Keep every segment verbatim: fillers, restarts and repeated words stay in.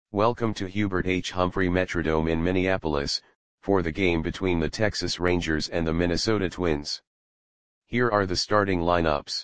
Welcome to Hubert H. Humphrey Metrodome in Minneapolis, for the game between the Texas Rangers and the Minnesota Twins. Here are the starting lineups.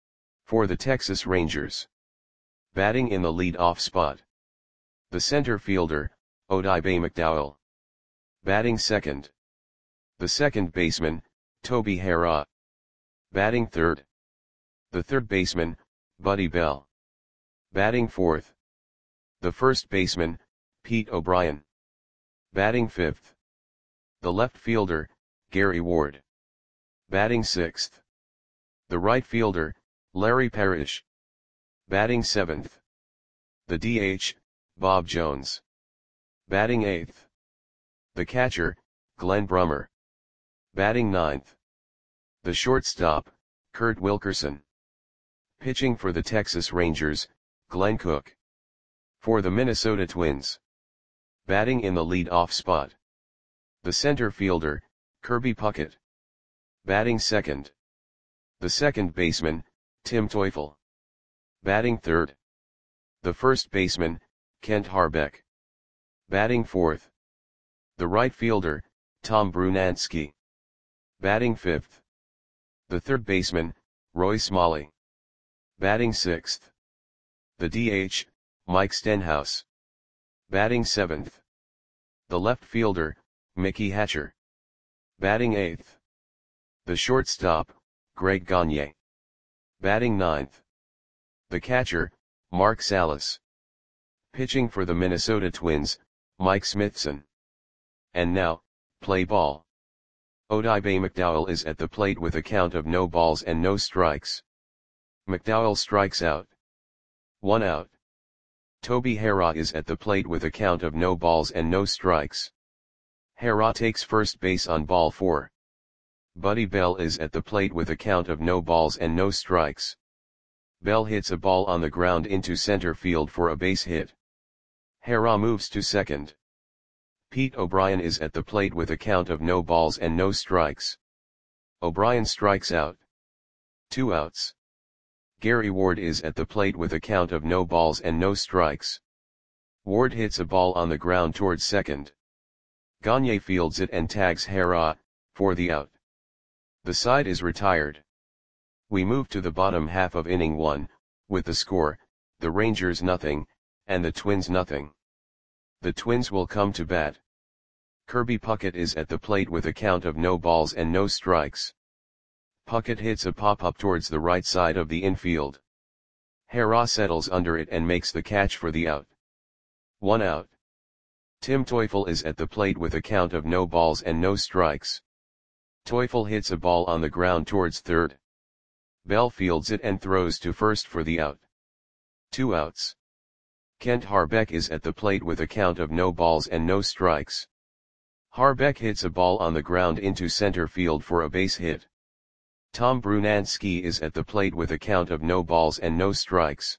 For the Texas Rangers. Batting in the lead-off spot. The center fielder, Odibe McDowell. Batting second. The second baseman, Toby Harrah. Batting third. The third baseman, Buddy Bell. Batting fourth. The first baseman, Pete O'Brien. Batting fifth. The left fielder, Gary Ward. Batting sixth. The right fielder, Larry Parrish. Batting seventh. The D H, Bob Jones. Batting eighth. The catcher, Glenn Brummer. Batting ninth. The shortstop, Kurt Wilkerson. Pitching for the Texas Rangers, Glenn Cook. For the Minnesota Twins. Batting in the lead-off spot. The center fielder, Kirby Puckett. Batting second. The second baseman, Tim Teufel. Batting third. The first baseman, Kent Hrbek. Batting fourth. The right fielder, Tom Brunansky. Batting fifth. The third baseman, Roy Smalley. Batting sixth. The D H, Mike Stenhouse. Batting seventh. The left fielder, Mickey Hatcher. Batting eighth. The shortstop, Greg Gagne. Batting ninth. The catcher, Mark Salas. Pitching for the Minnesota Twins, Mike Smithson. And now, play ball. Odibe McDowell is at the plate with a count of no balls and no strikes. McDowell strikes out. One out. Toby Harrah is at the plate with a count of no balls and no strikes. Harrah takes first base on ball four. Buddy Bell is at the plate with a count of no balls and no strikes. Bell hits a ball on the ground into center field for a base hit. Harrah moves to second. Pete O'Brien is at the plate with a count of no balls and no strikes. O'Brien strikes out. Two outs. Gary Ward is at the plate with a count of no balls and no strikes. Ward hits a ball on the ground towards second. Gagne fields it and tags Harrah, for the out. The side is retired. We move to the bottom half of inning one, with the score, the Rangers nothing, and the Twins nothing. The Twins will come to bat. Kirby Puckett is at the plate with a count of no balls and no strikes. Puckett hits a pop-up towards the right side of the infield. Harrah settles under it and makes the catch for the out. One out. Tim Teufel is at the plate with a count of no balls and no strikes. Teufel hits a ball on the ground towards third. Bell fields it and throws to first for the out. Two outs. Kent Hrbek is at the plate with a count of no balls and no strikes. Hrbek hits a ball on the ground into center field for a base hit. Tom Brunansky is at the plate with a count of no balls and no strikes.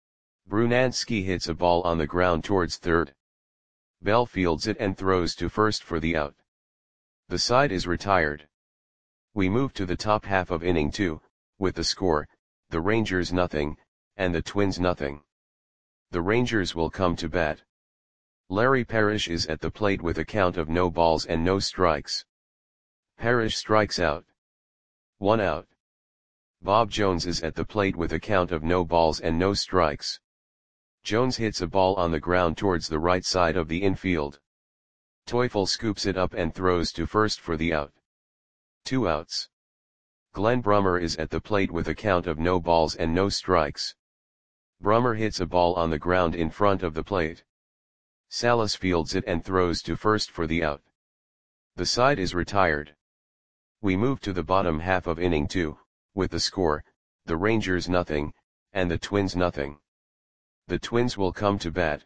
Brunansky hits a ball on the ground towards third. Bell fields it and throws to first for the out. The side is retired. We move to the top half of inning two, with the score, the Rangers nothing, and the Twins nothing. The Rangers will come to bat. Larry Parrish is at the plate with a count of no balls and no strikes. Parrish strikes out. One out. Bob Jones is at the plate with a count of no balls and no strikes. Jones hits a ball on the ground towards the right side of the infield. Teufel scoops it up and throws to first for the out. Two outs. Glenn Brummer is at the plate with a count of no balls and no strikes. Brummer hits a ball on the ground in front of the plate. Salas fields it and throws to first for the out. The side is retired. We move to the bottom half of inning two, with the score, the Rangers nothing, and the Twins nothing. The Twins will come to bat.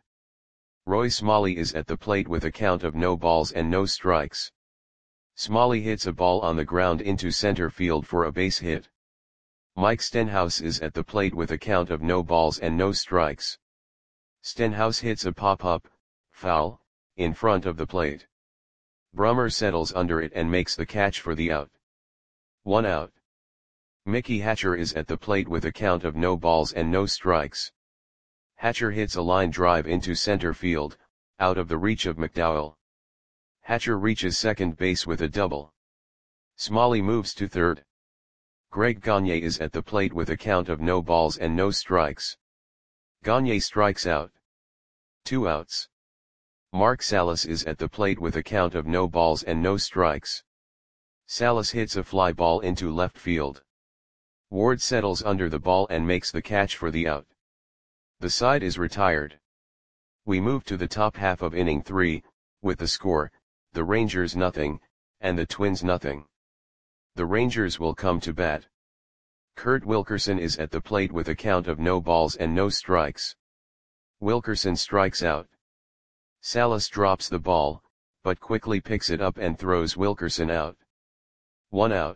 Roy Smalley is at the plate with a count of no balls and no strikes. Smalley hits a ball on the ground into center field for a base hit. Mike Stenhouse is at the plate with a count of no balls and no strikes. Stenhouse hits a pop-up, foul, in front of the plate. Brummer settles under it and makes the catch for the out. One out. Mickey Hatcher is at the plate with a count of no balls and no strikes. Hatcher hits a line drive into center field, out of the reach of McDowell. Hatcher reaches second base with a double. Smalley moves to third. Greg Gagne is at the plate with a count of no balls and no strikes. Gagne strikes out. Two outs. Mark Salas is at the plate with a count of no balls and no strikes. Salas hits a fly ball into left field. Ward settles under the ball and makes the catch for the out. The side is retired. We move to the top half of inning three, with the score, the Rangers nothing, and the Twins nothing. The Rangers will come to bat. Kurt Wilkerson is at the plate with a count of no balls and no strikes. Wilkerson strikes out. Salas drops the ball, but quickly picks it up and throws Wilkerson out. One out.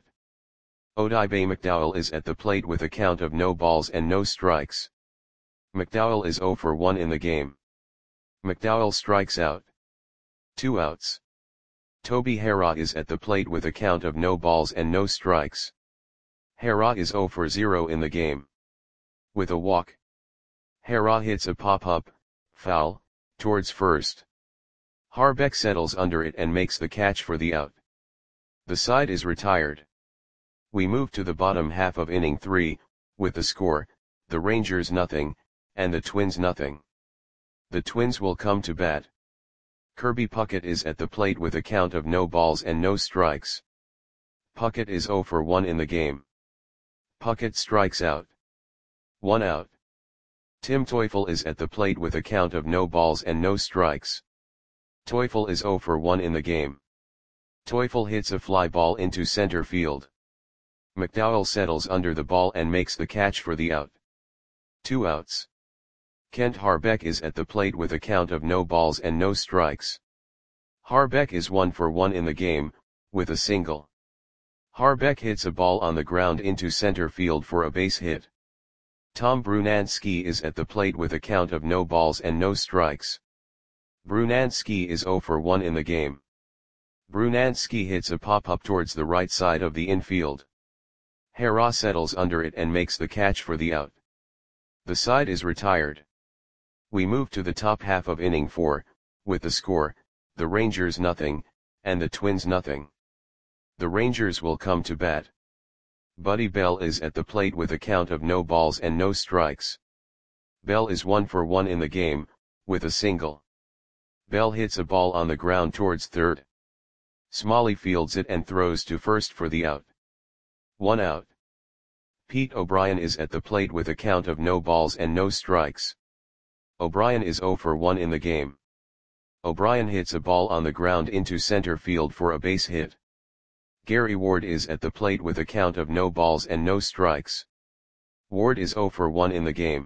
Odibe McDowell is at the plate with a count of no balls and no strikes. McDowell is zero for one in the game. McDowell strikes out. Two outs. Toby Harrah is at the plate with a count of no balls and no strikes. Harrah is zero for zero in the game. With a walk. Harrah hits a pop-up, foul, towards first. Harbeck settles under it and makes the catch for the out. The side is retired. We move to the bottom half of inning three, with the score, the Rangers nothing, and the Twins nothing. The Twins will come to bat. Kirby Puckett is at the plate with a count of no balls and no strikes. Puckett is zero for one in the game. Puckett strikes out. One out. Tim Teufel is at the plate with a count of no balls and no strikes. Teufel is zero for one in the game. Teufel hits a fly ball into center field. McDowell settles under the ball and makes the catch for the out. Two outs. Kent Harbeck is at the plate with a count of no balls and no strikes. Harbeck is one for one in the game, with a single. Harbeck hits a ball on the ground into center field for a base hit. Tom Brunansky is at the plate with a count of no balls and no strikes. Brunansky is zero for one in the game. Brunansky hits a pop-up towards the right side of the infield. Harrah settles under it and makes the catch for the out. The side is retired. We move to the top half of inning four, with the score, the Rangers nothing, and the Twins nothing. The Rangers will come to bat. Buddy Bell is at the plate with a count of no balls and no strikes. Bell is one for one in the game, with a single. Bell hits a ball on the ground towards third. Smalley fields it and throws to first for the out. One out. Pete O'Brien is at the plate with a count of no balls and no strikes. O'Brien is zero for one in the game. O'Brien hits a ball on the ground into center field for a base hit. Gary Ward is at the plate with a count of no balls and no strikes. Ward is zero for one in the game.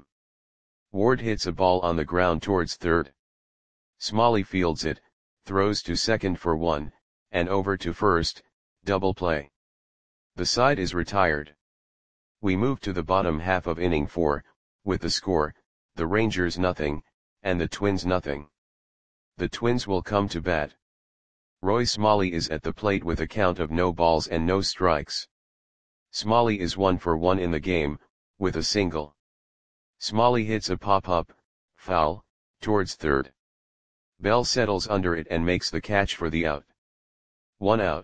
Ward hits a ball on the ground towards third. Smalley fields it, throws to second for one, and over to first, double play. The side is retired. We move to the bottom half of inning four, with the score, the Rangers nothing, and the Twins nothing. The Twins will come to bat. Roy Smalley is at the plate with a count of no balls and no strikes. Smalley is one for one in the game, with a single. Smalley hits a pop-up, foul, towards third. Bell settles under it and makes the catch for the out. One out.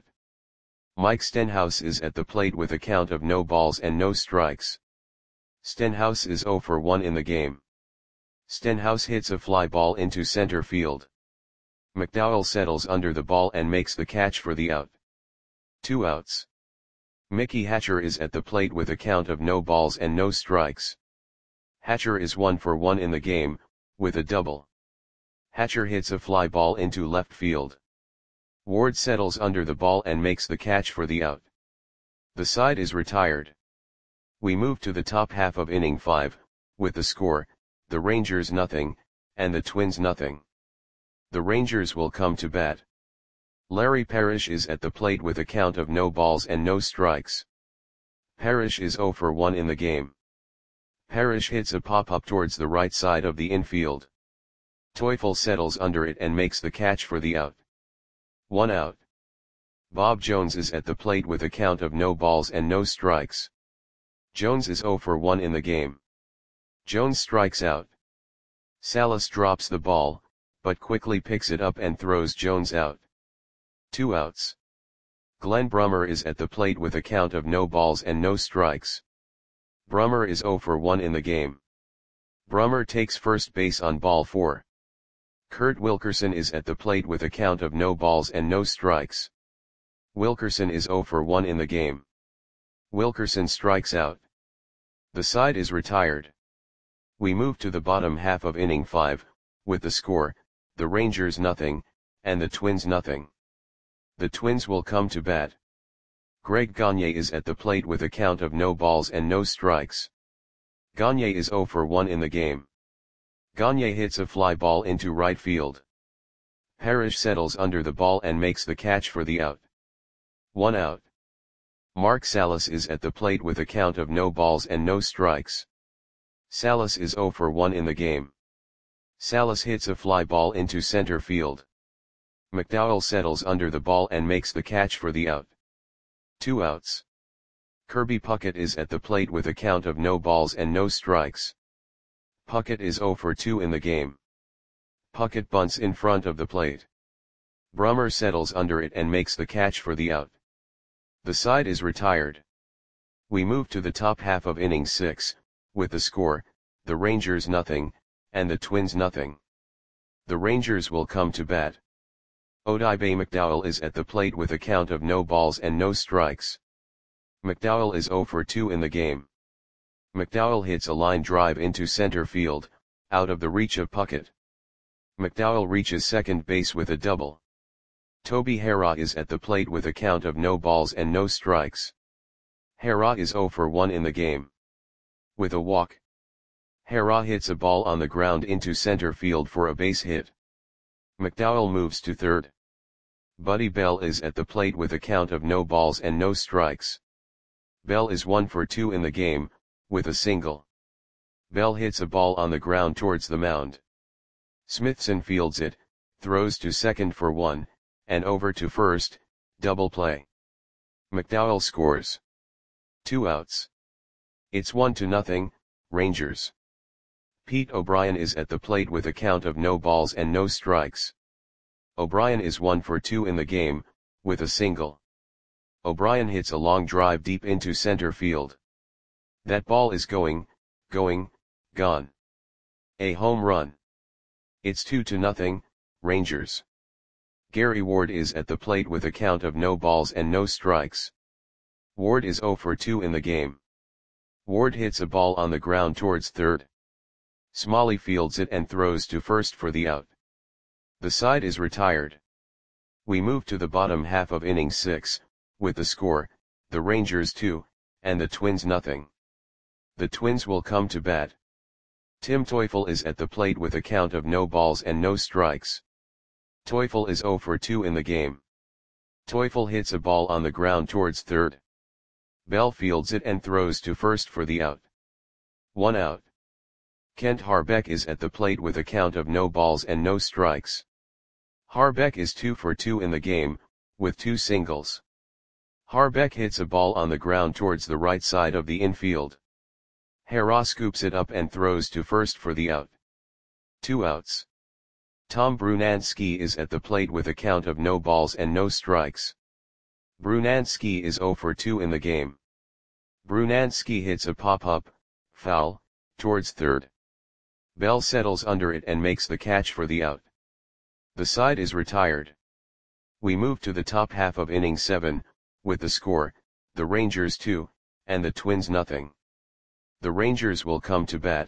Mike Stenhouse is at the plate with a count of no balls and no strikes. Stenhouse is zero for one in the game. Stenhouse hits a fly ball into center field. McDowell settles under the ball and makes the catch for the out. Two outs. Mickey Hatcher is at the plate with a count of no balls and no strikes. Hatcher is one for one in the game, with a double. Hatcher hits a fly ball into left field. Ward settles under the ball and makes the catch for the out. The side is retired. We move to the top half of inning five, with the score, the Rangers nothing, and the Twins nothing. The Rangers will come to bat. Larry Parrish is at the plate with a count of no balls and no strikes. Parrish is zero for one in the game. Parrish hits a pop-up towards the right side of the infield. Teufel settles under it and makes the catch for the out. One out. Bob Jones is at the plate with a count of no balls and no strikes. Jones is zero for one in the game. Jones strikes out. Salas drops the ball, but quickly picks it up and throws Jones out. Two outs. Glenn Brummer is at the plate with a count of no balls and no strikes. Brummer is oh for one in the game. Brummer takes first base on ball four. Kurt Wilkerson is at the plate with a count of no balls and no strikes. Wilkerson is oh for one in the game. Wilkerson strikes out. The side is retired. We move to the bottom half of inning five, with the score, the Rangers nothing, and the Twins nothing. The Twins will come to bat. Greg Gagne is at the plate with a count of no balls and no strikes. Gagne is oh for one in the game. Gagne hits a fly ball into right field. Parrish settles under the ball and makes the catch for the out. One out. Mark Salas is at the plate with a count of no balls and no strikes. Salas is oh for one in the game. Salas hits a fly ball into center field. McDowell settles under the ball and makes the catch for the out. Two outs. Kirby Puckett is at the plate with a count of no balls and no strikes. Puckett is oh for two in the game. Puckett bunts in front of the plate. Brummer settles under it and makes the catch for the out. The side is retired. We move to the top half of inning six, with the score, the Rangers nothing, and the Twins nothing. The Rangers will come to bat. Odibe McDowell is at the plate with a count of no balls and no strikes. McDowell is oh for two in the game. McDowell hits a line drive into center field, out of the reach of Puckett. McDowell reaches second base with a double. Toby Harrah is at the plate with a count of no balls and no strikes. Harrah is oh for one in the game. With a walk. Harrah hits a ball on the ground into center field for a base hit. McDowell moves to third. Buddy Bell is at the plate with a count of no balls and no strikes. Bell is one for two in the game, with a single. Bell hits a ball on the ground towards the mound. Smithson fields it, throws to second for one, and over to first, double play. McDowell scores. Two outs. It's one to nothing, Rangers. Pete O'Brien is at the plate with a count of no balls and no strikes. O'Brien is one for two in the game, with a single. O'Brien hits a long drive deep into center field. That ball is going, going, gone. A home run. It's two to nothing, Rangers. Gary Ward is at the plate with a count of no balls and no strikes. Ward is oh for two in the game. Ward hits a ball on the ground towards third. Smalley fields it and throws to first for the out. The side is retired. We move to the bottom half of inning six, with the score, the Rangers two, and the Twins nothing. The Twins will come to bat. Tim Teufel is at the plate with a count of no balls and no strikes. Teufel is oh for two in the game. Teufel hits a ball on the ground towards third. Bell fields it and throws to first for the out. One out. Kent Harbeck is at the plate with a count of no balls and no strikes. Harbeck is two for two in the game, with two singles. Harbeck hits a ball on the ground towards the right side of the infield. Harrah scoops it up and throws to first for the out. Two outs. Tom Brunansky is at the plate with a count of no balls and no strikes. Brunansky is oh for two in the game. Brunansky hits a pop-up, foul, towards third. Bell settles under it and makes the catch for the out. The side is retired. We move to the top half of inning seven, with the score, the Rangers two, and the Twins nothing. The Rangers will come to bat.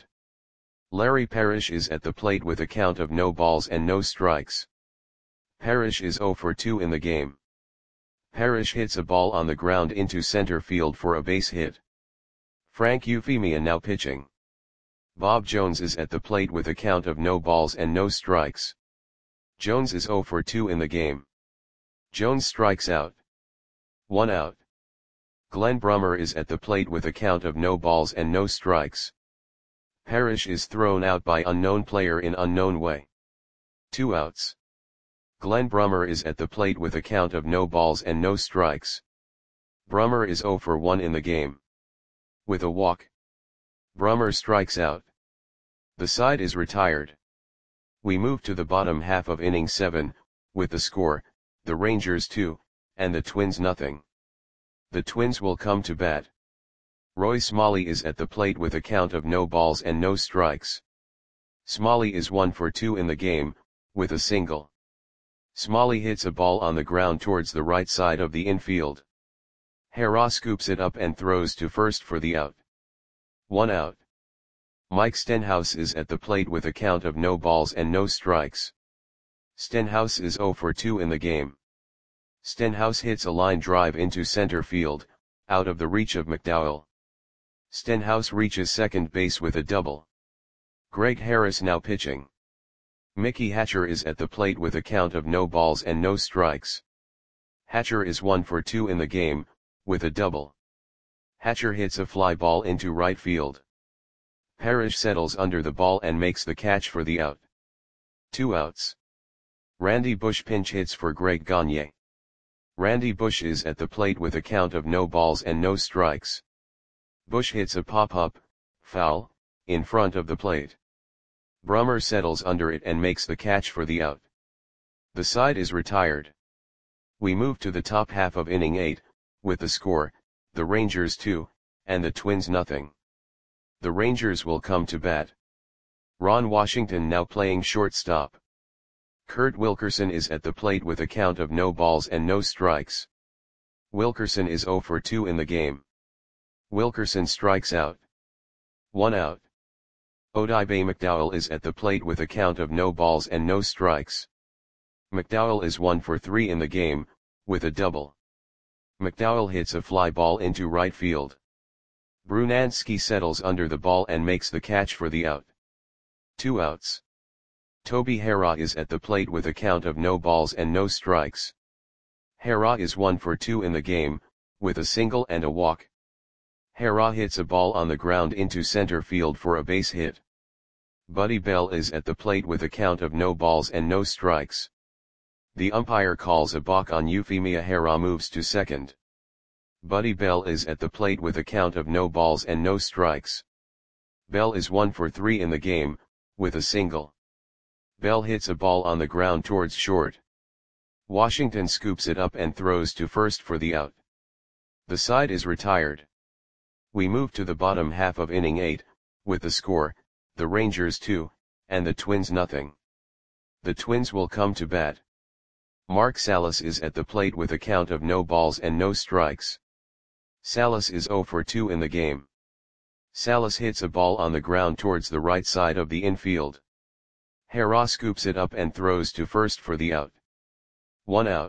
Larry Parrish is at the plate with a count of no balls and no strikes. Parrish is oh for two in the game. Parrish hits a ball on the ground into center field for a base hit. Frank Euphemia now pitching. Bob Jones is at the plate with a count of no balls and no strikes. Jones is oh for two in the game. Jones strikes out. One out. Glenn Brummer is at the plate with a count of no balls and no strikes. Parrish is thrown out by unknown player in unknown way. Two outs. Glenn Brummer is at the plate with a count of no balls and no strikes. Brummer is oh for one in the game. With a walk. Brummer strikes out. The side is retired. We move to the bottom half of inning seven, with the score, the Rangers two, and the Twins nothing. The Twins will come to bat. Roy Smalley is at the plate with a count of no balls and no strikes. Smalley is one for two in the game, with a single. Smalley hits a ball on the ground towards the right side of the infield. Hara scoops it up and throws to first for the out. One out. Mike Stenhouse is at the plate with a count of no balls and no strikes. Stenhouse is zero for two in the game. Stenhouse hits a line drive into center field, out of the reach of McDowell. Stenhouse reaches second base with a double. Greg Harris now pitching. Mickey Hatcher is at the plate with a count of no balls and no strikes. Hatcher is one for two in the game, with a double. Hatcher hits a fly ball into right field. Parrish settles under the ball and makes the catch for the out. Two outs. Randy Bush pinch hits for Greg Gagne. Randy Bush is at the plate with a count of no balls and no strikes. Bush hits a pop-up, foul, in front of the plate. Brummer settles under it and makes the catch for the out. The side is retired. We move to the top half of inning eight, with the score, the Rangers two, and the Twins nothing. The Rangers will come to bat. Ron Washington now playing shortstop. Kurt Wilkerson is at the plate with a count of no balls and no strikes. Wilkerson is zero for two in the game. Wilkerson strikes out. One out. Odibe McDowell is at the plate with a count of no balls and no strikes. McDowell is one for three in the game, with a double. McDowell hits a fly ball into right field. Brunansky settles under the ball and makes the catch for the out. Two outs. Toby Hara is at the plate with a count of no balls and no strikes. Hara is one for two in the game, with a single and a walk. Hara hits a ball on the ground into center field for a base hit. Buddy Bell is at the plate with a count of no balls and no strikes. The umpire calls a balk on Euphemia. Hara moves to second. Buddy Bell is at the plate with a count of no balls and no strikes. Bell is one for three in the game, with a single. Bell hits a ball on the ground towards short. Washington scoops it up and throws to first for the out. The side is retired. We move to the bottom half of inning eight, with the score, the Rangers two, and the Twins nothing. The Twins will come to bat. Mark Salas is at the plate with a count of no balls and no strikes. Salas is zero for two in the game. Salas hits a ball on the ground towards the right side of the infield. Hara scoops it up and throws to first for the out. One out.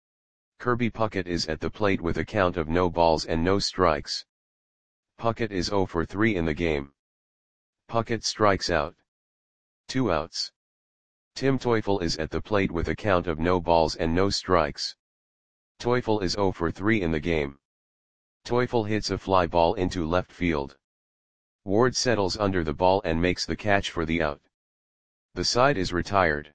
Kirby Puckett is at the plate with a count of no balls and no strikes. Puckett is zero for three in the game. Puckett strikes out. Two outs. Tim Teufel is at the plate with a count of no balls and no strikes. Teufel is zero for three in the game. Teufel hits a fly ball into left field. Ward settles under the ball and makes the catch for the out. The side is retired.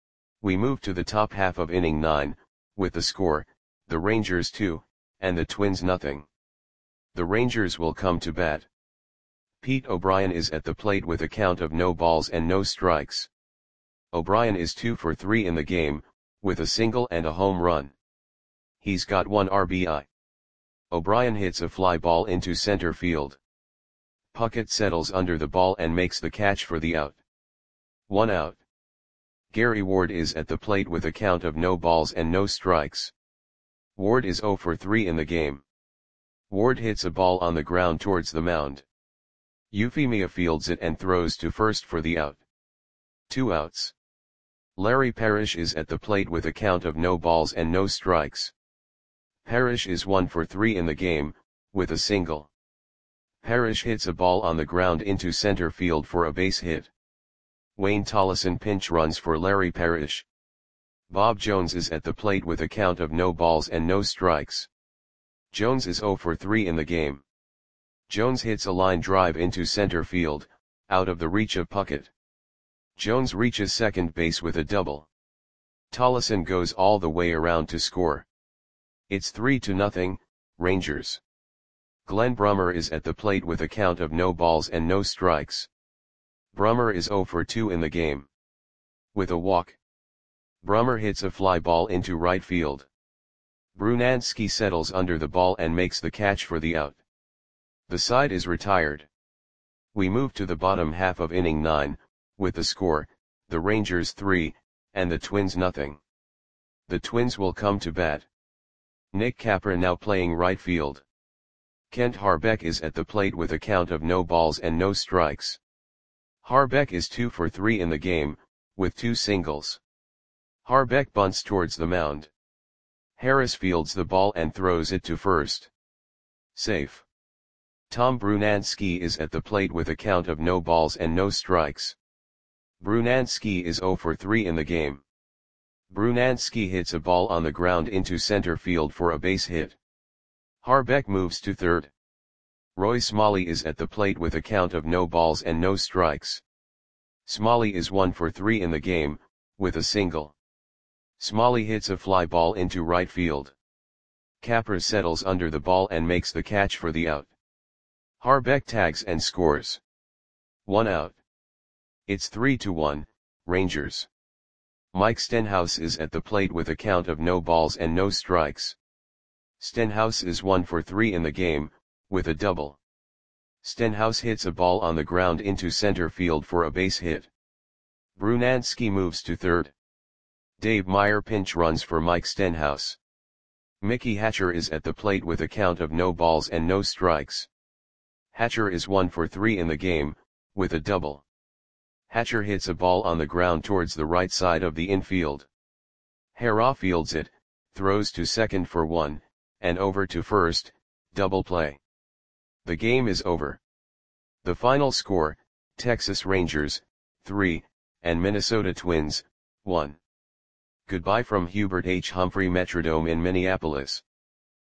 We move to the top half of inning nine, with the score, the Rangers two, and the Twins nothing. The Rangers will come to bat. Pete O'Brien is at the plate with a count of no balls and no strikes. O'Brien is two for three in the game, with a single and a home run. He's got one R B I. O'Brien hits a fly ball into center field. Puckett settles under the ball and makes the catch for the out. One out. Gary Ward is at the plate with a count of no balls and no strikes. Ward is zero for three in the game. Ward hits a ball on the ground towards the mound. Euphemia fields it and throws to first for the out. Two outs. Larry Parrish is at the plate with a count of no balls and no strikes. Parrish is one for three in the game, with a single. Parrish hits a ball on the ground into center field for a base hit. Wayne Tollison pinch runs for Larry Parrish. Bob Jones is at the plate with a count of no balls and no strikes. Jones is zero for three in the game. Jones hits a line drive into center field, out of the reach of Puckett. Jones reaches second base with a double. Tollison goes all the way around to score. It's three to nothing, Rangers. Glenn Brummer is at the plate with a count of no balls and no strikes. Brummer is zero for two in the game. with a walk. Brummer hits a fly ball into right field. Brunansky settles under the ball and makes the catch for the out. The side is retired. We move to the bottom half of inning nine, with the score, the Rangers three, and the Twins nothing. The Twins will come to bat. Nick Capra now playing right field. Kent Harbeck is at the plate with a count of no balls and no strikes. Harbeck is two for three in the game, with two singles. Harbeck bunts towards the mound. Harris fields the ball and throws it to first. Safe. Tom Brunansky is at the plate with a count of no balls and no strikes. Brunansky is zero for three in the game. Brunansky hits a ball on the ground into center field for a base hit. Harbeck moves to third. Roy Smalley is at the plate with a count of no balls and no strikes. Smalley is one for three in the game, with a single. Smalley hits a fly ball into right field. Capra settles under the ball and makes the catch for the out. Harbeck tags and scores. One out. It's three to one, Rangers. Mike Stenhouse is at the plate with a count of no balls and no strikes. Stenhouse is one for three in the game, with a double. Stenhouse hits a ball on the ground into center field for a base hit. Brunansky moves to third. Dave Meyer pinch runs for Mike Stenhouse. Mickey Hatcher is at the plate with a count of no balls and no strikes. Hatcher is one for three in the game, with a double. Hatcher hits a ball on the ground towards the right side of the infield. Hara fields it, throws to second for one, and over to first, double play. The game is over. The final score, Texas Rangers, three, and Minnesota Twins, one. Goodbye from Hubert H. Humphrey Metrodome in Minneapolis.